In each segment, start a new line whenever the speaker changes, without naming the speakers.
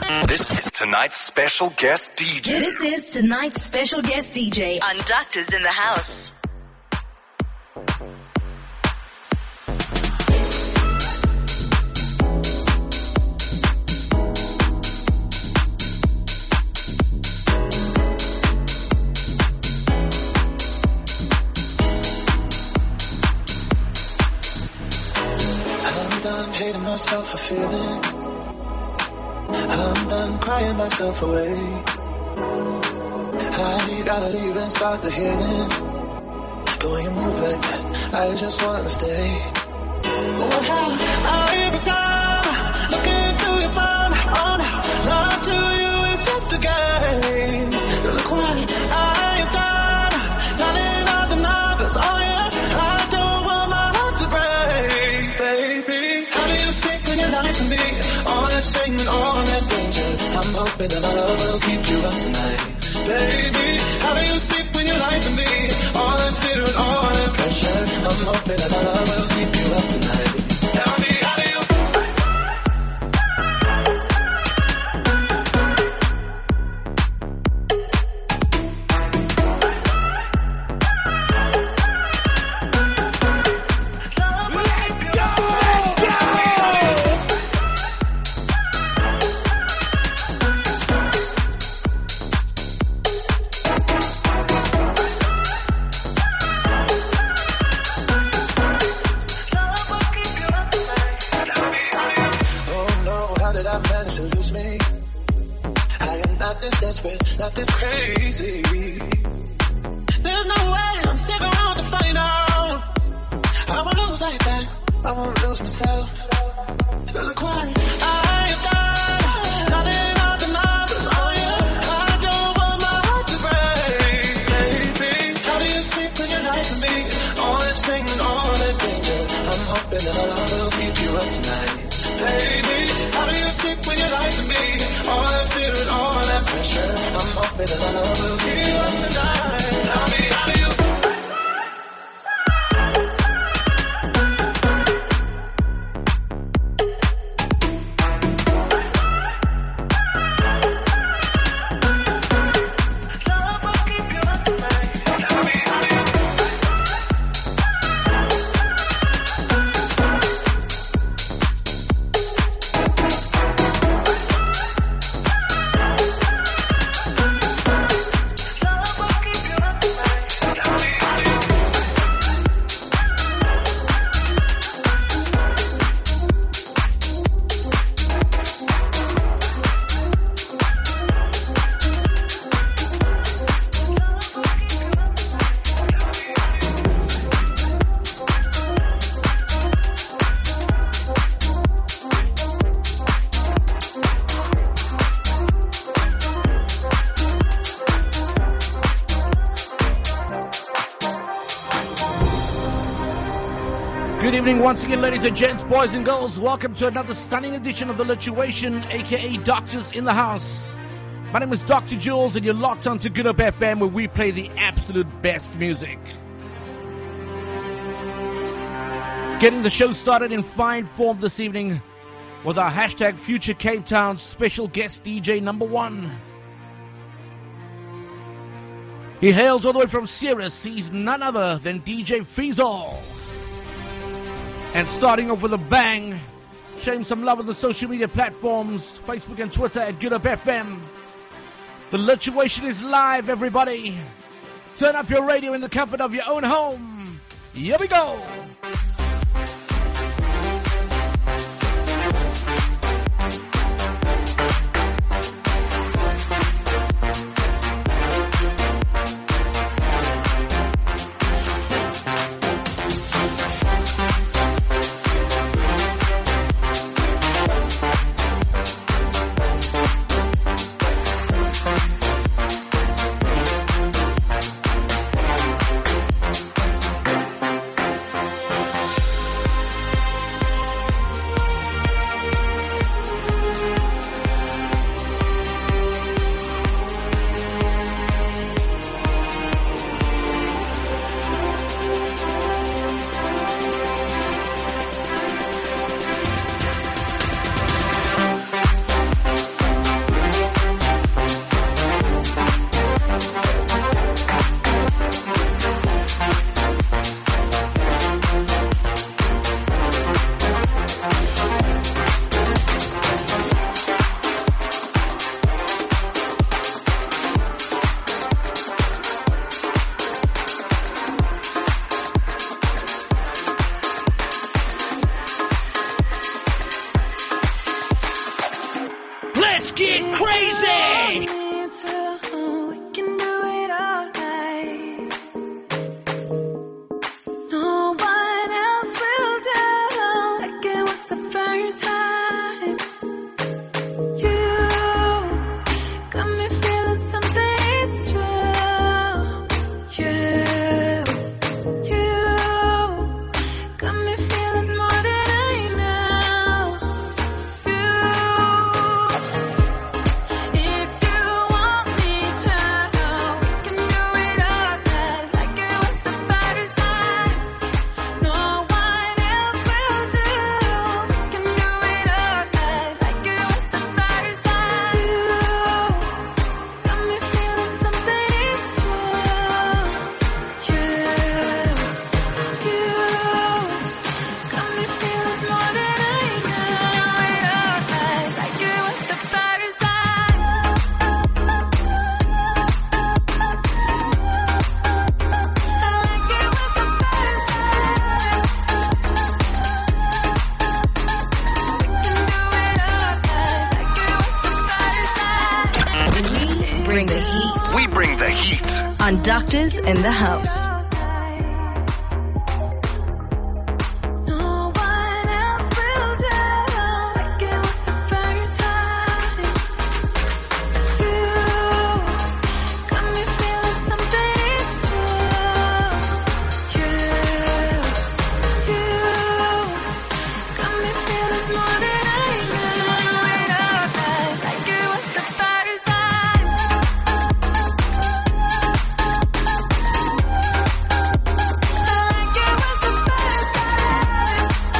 This is tonight's special guest DJ.
This is tonight's special guest DJ on Doctors in the House.
I'm done hating myself for feeling. I'm done crying myself away. I gotta leave and start the healing. But when you move like that, I just wanna stay. Oh, how I become looking through your phone. Oh, now love to you is just a game. Look what I've done, turning out the numbers. Oh yeah, I don't want my heart to break, baby. How do you sleep when you lie to me? All that singing, all that danger. I'm hoping that my love will keep you up tonight, baby. How do you sleep when you lie to me? All that fear and all that pressure. I'm hoping that my love will keep you up tonight. Tell me, how do you? Not this crazy. There's no way I'm sticking around to find out. I won't lose like that. I won't lose myself. Look what I've done, turning out the numbers. Oh yeah, I don't want my heart to break, baby. How do you sleep when you lie to me? All that singing, all that danger. I'm hoping that my love will keep you up tonight, baby. How do you sleep when you lie to me? All that fear and all that pressure. I'm hoping that my love will keep you up tonight. Tell me, how do you?
Once again, ladies and gents, boys and girls, welcome to another stunning edition of The Lituation, aka Doctors in the House. My name is Dr. Jules, and you're locked on to Good Up FM, where we play the absolute best music. Getting the show started in fine form this evening with our hashtag Future Cape Town special guest DJ number 1. He hails all the way from Ceres. He's none other than DJ Feazol. And starting off with a bang, show him some love on the social media platforms, Facebook and Twitter at Good Up FM. The Lituation is live, everybody. Turn up your radio in the comfort of your own home. Here we go. Let's get crazy!
We can do it all night. No one else will do like it was the first time. You got me feeling something, it's true. You got me feeling more than I know. If you want me to, we can do it all night like it was the first time. No one else will do. We can do it all night like it was the first time. You got me feeling something, it's true. You got me feeling more than I know. It all night like it was the first time. Like it was the first time.
Bring the heat
We bring the heat.
on Doctors in the House.
No one else will do like it was the first time. You got me feeling something, it's true. You got me feeling more than I know. It all night like it was the first time. Like it was the first time.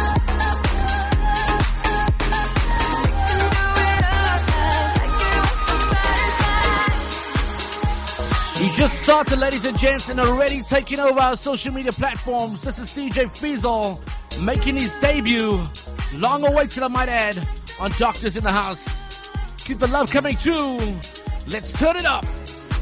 We can do it all night like it was the first time.
He just started, ladies and gents, and already taking over our social media platforms. This is DJ Fizzle making his debut, long awaited I might add, on Doctors in the House. Keep the love coming through. Let's turn it up.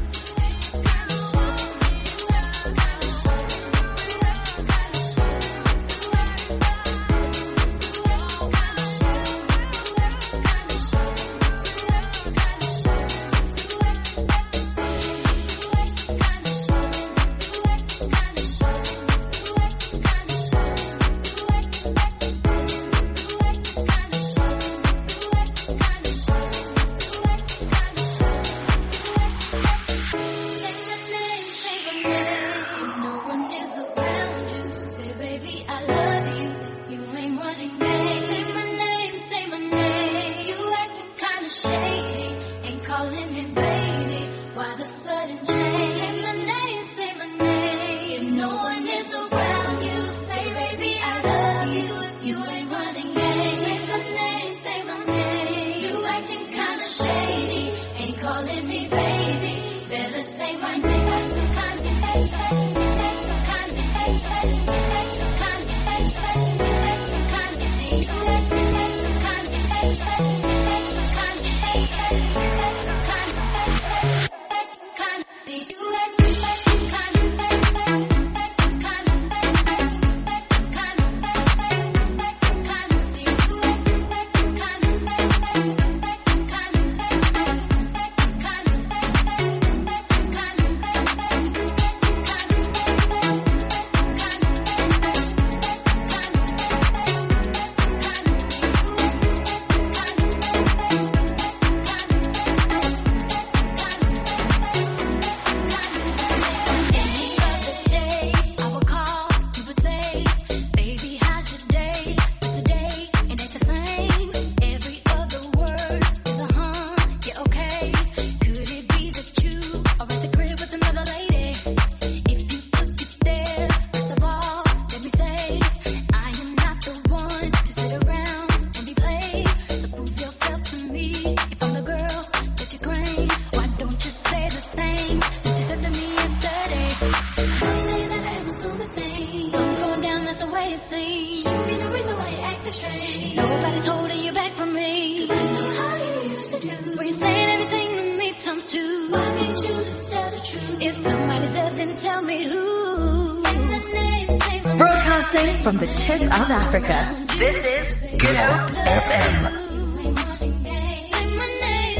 Nobody's holding you back from me. 'Cause I know how you used to do. When you're saying everything to me times two. Why can't you just tell the truth? If somebody's there, then tell me who. Say my name, say my
Broadcasting from the tip of Africa, this is Good Hope FM.
Say my name.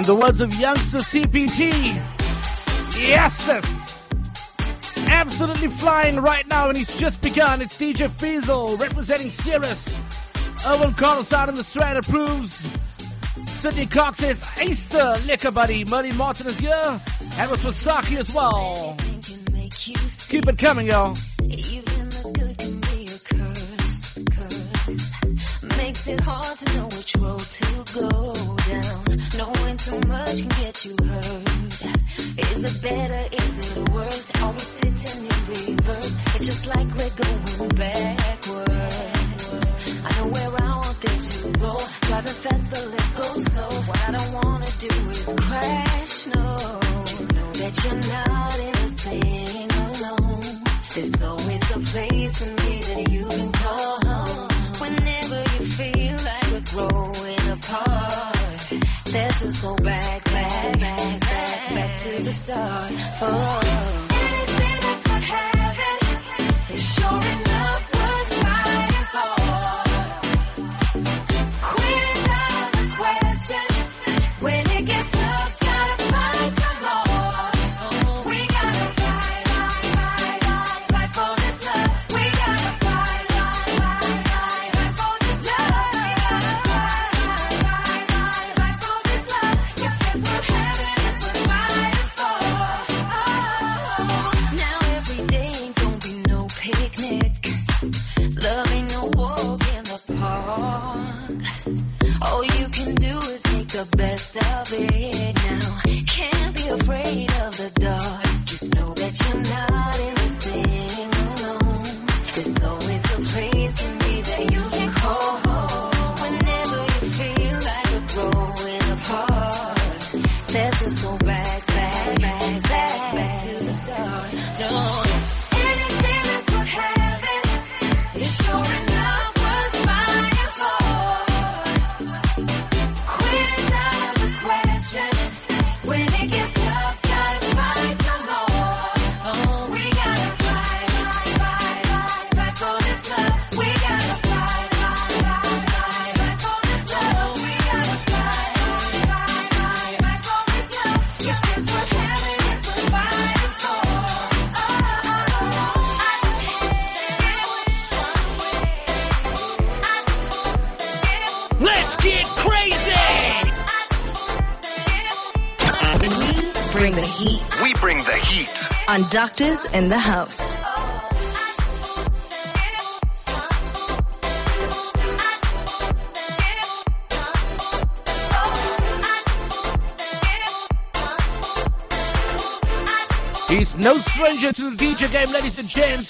the words of youngster CPT, yes, absolutely flying right now, and he's just begun. It's DJ Fiesel representing Cirrus. Owen Carlos out in the Strand approves. Sydney Cox says, Easter, liquor buddy. Murray Martin is here. And with Wasaki as well. Keep it coming, y'all.
Even the good can be a curse. Makes it hard to know which road to go down. Knowing too much can get you hurt. Is it better? Is it worse? Always sitting in reverse. It's just like we're going backwards. I know where I want this to go. Driving fast, but let's go slow. What I don't wanna do is crash, no. Just know that you're not in this thing alone. There's always a place in me that you can call home. Whenever you feel like we're growing apart, let's just go back to the start. Oh, anything that's what happened is sure enough worth fighting for. Quit out of the question. When it gets tough, gotta find some more. We gotta fight for this love. We gotta fight for this love. We gotta fight for this love. If it's what happened, it's what fighting for. Now every day ain't gonna be no picnic. Love ain't no walk in the park. All you can do is make the best of it now. Can't be afraid of the dark. Just know that you're not in this thing alone. There's always a place in me that you can call home. Whenever you feel like you're growing apart, let's just go back to the start. No, anything that's what happened is sure enough worth fighting for. Quit out of the question. When it gets tough, gotta find some more. We gotta fight for this love. We gotta fight for this love. We gotta fight for this love. If it's what happened, it's what fighting for.
Let's get crazy!
Bring the heat
We bring the heat.
on Doctors in the House.
He's no stranger to the DJ game, ladies and gents.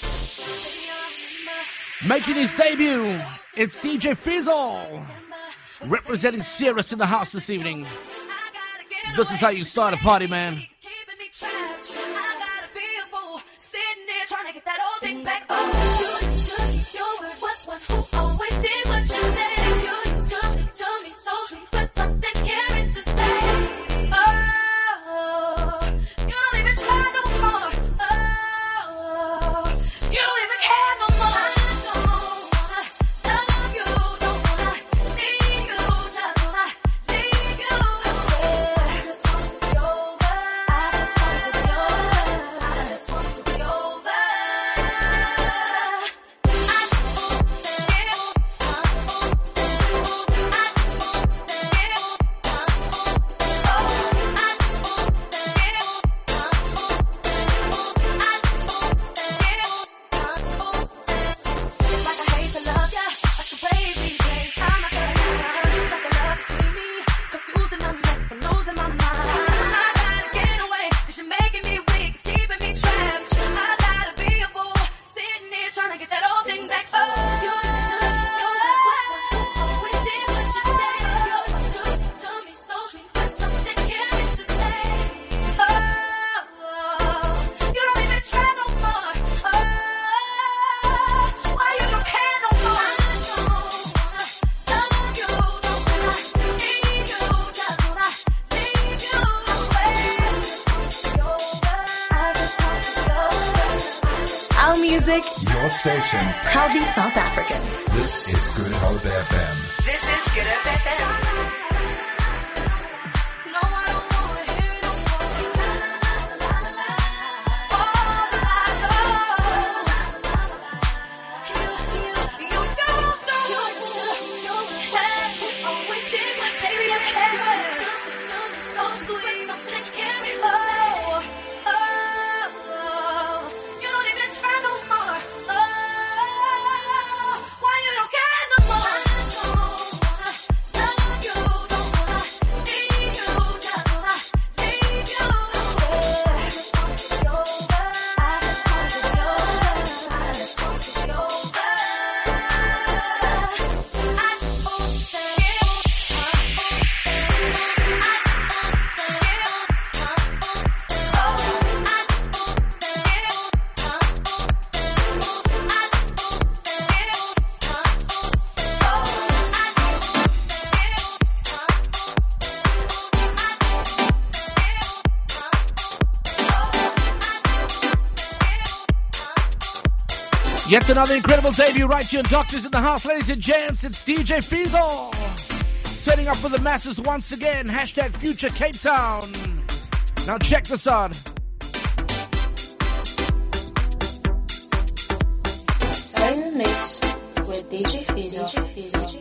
Making his debut, it's DJ Fiesel, representing Cirrus in the house this evening. This is how you start a party, man.
Keeping me trapped. I gotta be a fool, sitting there trying to get that old thing back. Oh, you understood your word was one who always did what you said. You understood it to me so sweet with something caring to say. Oh, you don't even try no more. Oh, you don't even care no more. I don't wanna love you, don't wanna need you, just wanna leave you. I swear, I just want to be over. I just want to be over. I just want to be over. It's like I hate to love ya. I should wait every day. Time I say, it's like I love to see me. Confused and I'm mess, I'm losing my mind. I gotta get away, 'cause you're making me weak, it's keeping me trapped. I gotta be a fool, sitting here trying to get that old thing back. Oh, you understood your love was one who always did what you said. You understood it to me so sweet with something caring to say. Oh, you don't even try no more. Oh, why you don't care no more? I don't wanna love you, don't wanna need you, just wanna leave you. I swear, I just want to be over. I just want to be over.
Our music,
Your station.
proudly South African.
This is Good Hope FM.
This is Good Up FM.
No, I don't
Yet another incredible debut right here on Doctors in the House. Ladies and gents, it's DJ Fiesel. Turning up for the masses once again. Hashtag Future Cape Town. Now check this out.
In the mix with DJ Fiesel.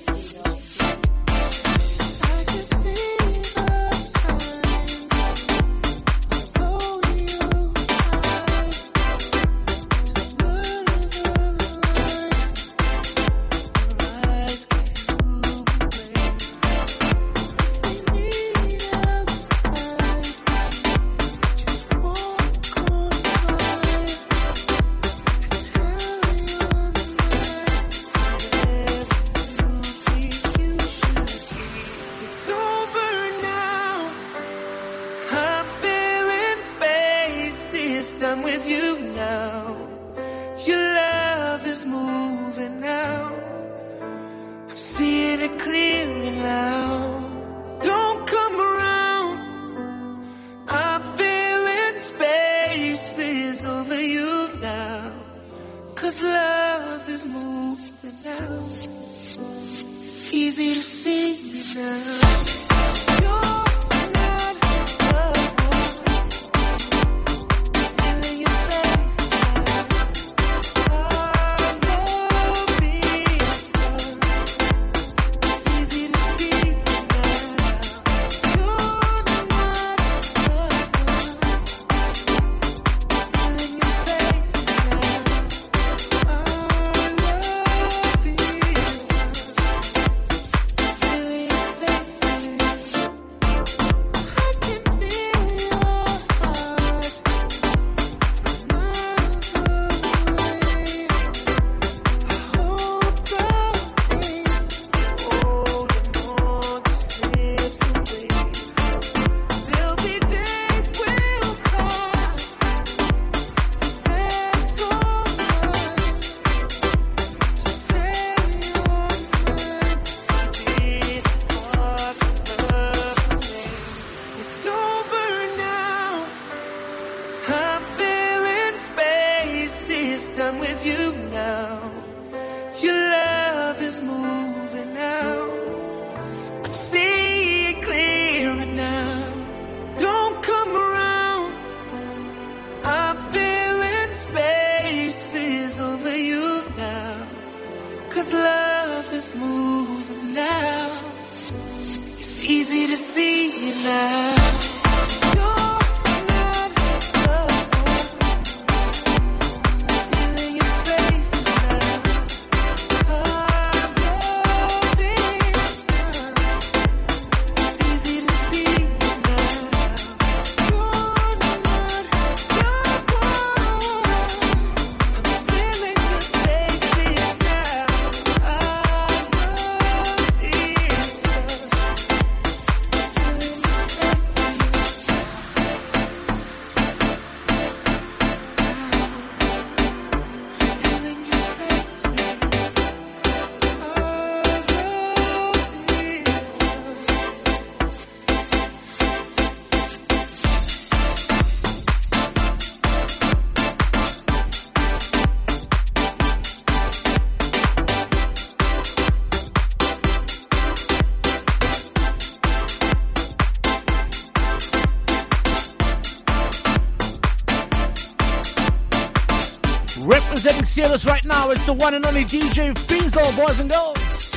Representing Sirius right now, it's the one and only DJ Fiesel, boys and girls.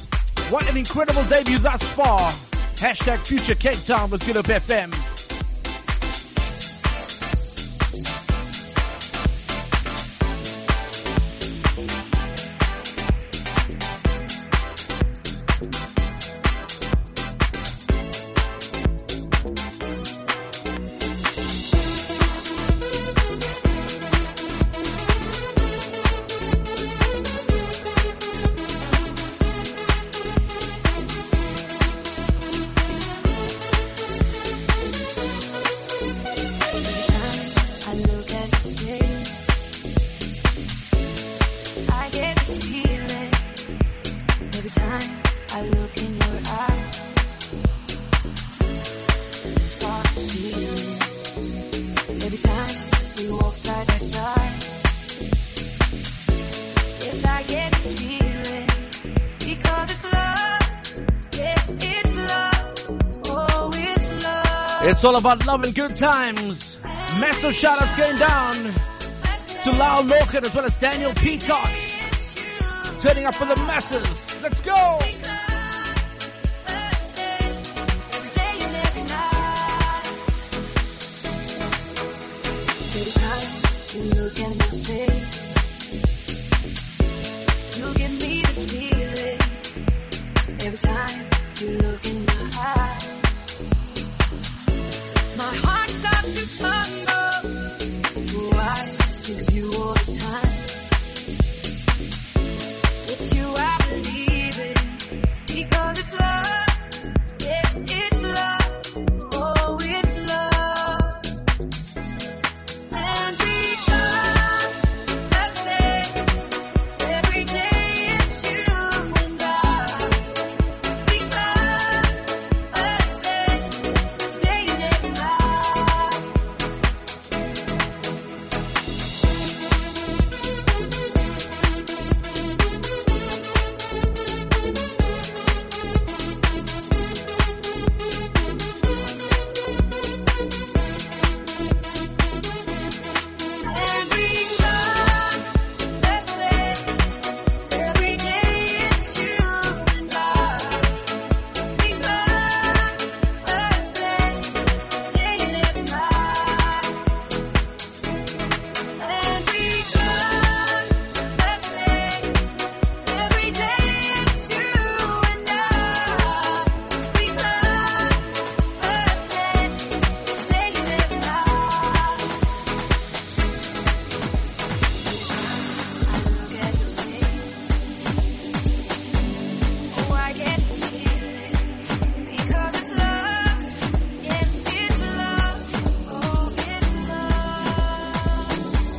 What an incredible debut thus far. Hashtag Future Cape Town with Good Up FM.
Every time we walk side by side,
It's all about love and good times. Massive shout-outs going down to Lyle Lorcan as well as Daniel Peacock. Turning up for the masses. Let's go!
Every time you look at my face, you give me this feeling. Every time you look in my eyes, my heart starts to tumble. Why? With you all the time. It's you I believe in, because it's love. Yes, it's love. Oh, it's love. And because I say every day it's you and I. Because I say day and night. And because I say every day it's you and I. Because I say day and night. And because I say every day it's you and I. Because I say day and night. Oh, I get this feeling because it's love. Yes, it's love. Oh, it's love.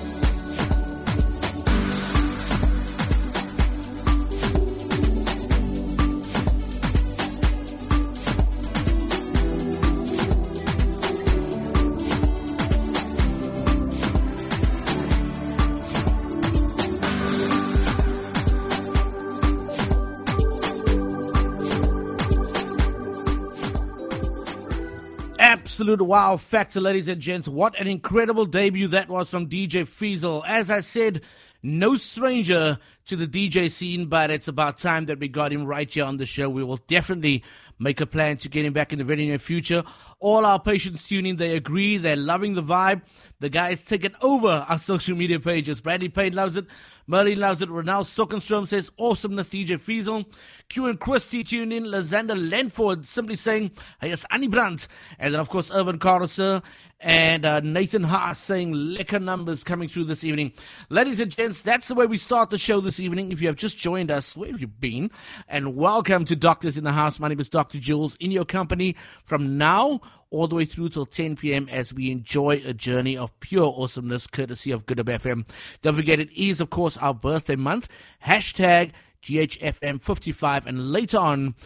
Absolute wow factor, ladies and gents. What an incredible debut that was from DJ Fiesel. As I said, no stranger to the DJ scene, but it's about time that we got him right here on the show. We will definitely make a plan to get him back in the very near future. All our patients tune in. They agree. They're loving the vibe. The guy's taken over our social media pages. Bradley Payne loves it. Merlin loves it. Ronald Stockenstrom says, awesomeness, DJ Fiesel. Q and Christy tune in. Lysander Lenford simply saying, hey, it's Annie Brandt. And then, of course, Irvin Carter and Nathan Haas saying, lekker numbers coming through this evening. Ladies and gents, that's the way we start the show this evening. If you have just joined us, where have you been? And welcome to Doctors in the House. My name is Dr. Jules, in your company from now all the way through till 10 p.m. as we enjoy a journey of pure awesomeness courtesy of Good Up FM. Don't forget, it is, of course, our birthday month. Hashtag GHFM55, and later on